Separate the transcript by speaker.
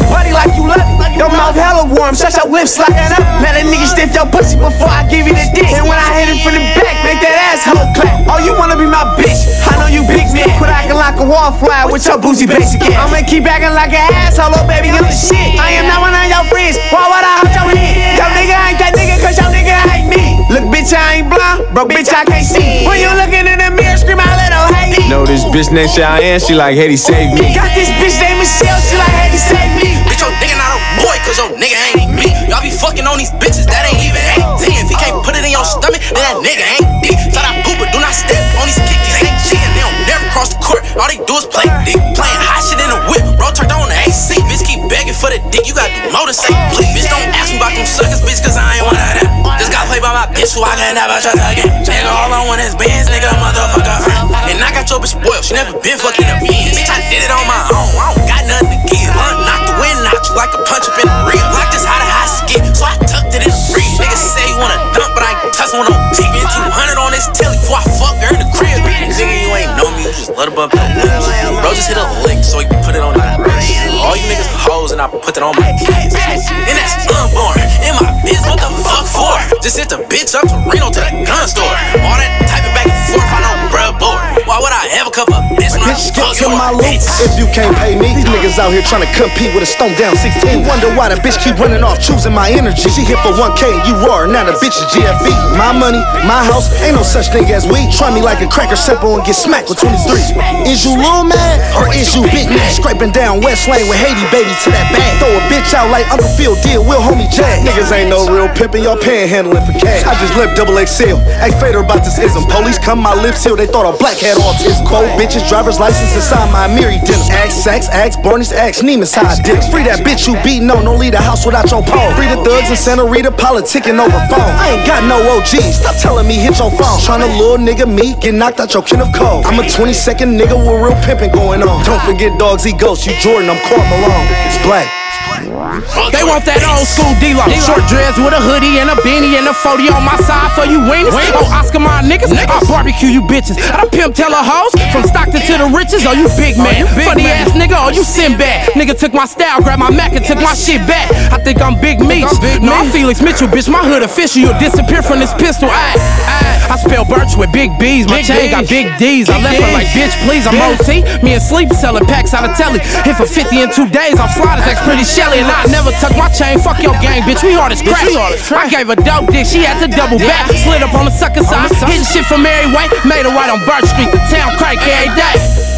Speaker 1: big buddy like you love it. Your mouth hella warm, shut your lips like that up. Let a nigga stiff your pussy before I give you the dick. And when I hit it from the back, make that asshole clap. Oh, you wanna be my bitch? I know you big man. Quit acting like a wallflower with your boozy basic ass. I'ma keep acting like an asshole, oh baby, I'm the shit. I am not one of your friends. Why would I hurt your head? Your nigga ain't that nigga, cause your nigga ain't me. Look, bitch, I ain't blind, bro, bitch, I can't see. When you looking in the mirror, scream out little Haiti.
Speaker 2: Know this bitch named Cheyenne, she like Haiti, save me.
Speaker 1: Got this bitch named Michelle, she like Haiti, save me.
Speaker 3: Bitch, your nigga not a boy, cause your nigga ain't me. Y'all be fucking on these bitches that ain't even 18. If he can't put it in your stomach, then that nigga ain't dick. Thought I poop, but do not step on these kick. These ain't cheating, they don't never cross the court. All they do is play dick. Playing hot shit in the whip, bro, turned on the AC. Bitch, keep begging for the dick, you gotta do more than say please. Bitch, don't ask me about them suckers, bitch, cause I ain't one of them. Just got played by my bitch, who I can never trust again. Nigga, all I want is bands, nigga, motherfucker friend. And I got your bitch spoiled, she never been fucking up me. Bitch, I did it on my own, I don't got nothing to give. Knock the wind out you like a punch up in the rib. Like this how the high skip, so I tucked it in the free. Niggas say you wanna dump, but I ain't touch one on TV. Been 200 on this telly before I fuck her in the crib. Nigga, you ain't know me, you just let her bump that lips. Bro, just hit a lick so he can put it on the wrist. All you niggas hoes and I put it on my kids. And that's unborn, in my biz, what the fuck for? Just hit the bitch up to Reno to the gun store. All that typing back and forth, I know bruh bored. Why would I ever cover a bitch when I fuck
Speaker 4: to my loot if you can't pay me? These niggas out here trying to compete with a stone down 16. Wonder why the bitch keep running off, choosing my energy. She hit for 1K and you roar, now the bitch is GFE. My money, my house, ain't no such thing as we. Try me like a cracker simple and get smacked with 23. Is you little man or is you big man? Scraping down West Lane with Haiti baby to that bag. Throw a bitch out like Uncle Phil did Will Homie Jag. Niggas ain't no real pimpin', y'all panhandling for cash. I just left XXL. Ask Fader about this ism. Police come my lips sealed, they thought a black had autism. Cold bitches, driver's license inside my Miri denim. Ask Sax, ask Barney's, ask Neiman's how I did it. Free that bitch you beatin' on, don't leave the house without your pole. Free the thugs in Santa Rita, politicking over phone. I ain't got no OGs, stop telling me hit your phone. Tryna lure nigga me, get knocked out your kin of cold. I'm a 22nd nigga with real pimpin' going on. Don't forget dogs eat ghosts, you Jordan, I'm Karl Malone. It's black.
Speaker 5: They want that old school D-Lo. Short dress with a hoodie and a beanie and a 40 on my side for you wieners. Oh, Oscar my niggas, I'll barbecue you bitches. I done pimp teller hoes from Stockton to the riches. Oh, you big man, funny ass nigga. Oh, you Sinbad. Nigga took my style, grabbed my Mac and took my shit back. I think I'm Big Meech. No, I'm Felix Mitchell, bitch. My hood official. You'll disappear from this pistol. I spell Birch with big B's. My chain got big D's. I left her like, bitch, please. I'm OT. Me and Sleep selling packs out of telly. Hit for 50 in 2 days. I'm sliders, that's pretty Shelly. And I never tuck my chain. Fuck your gang, bitch. We hard as crack. I gave her dope dick. She had to double back. Slid up on the sucker side. Hitting shit from Mary Way. Made her right on Birch Street. The town crank every day.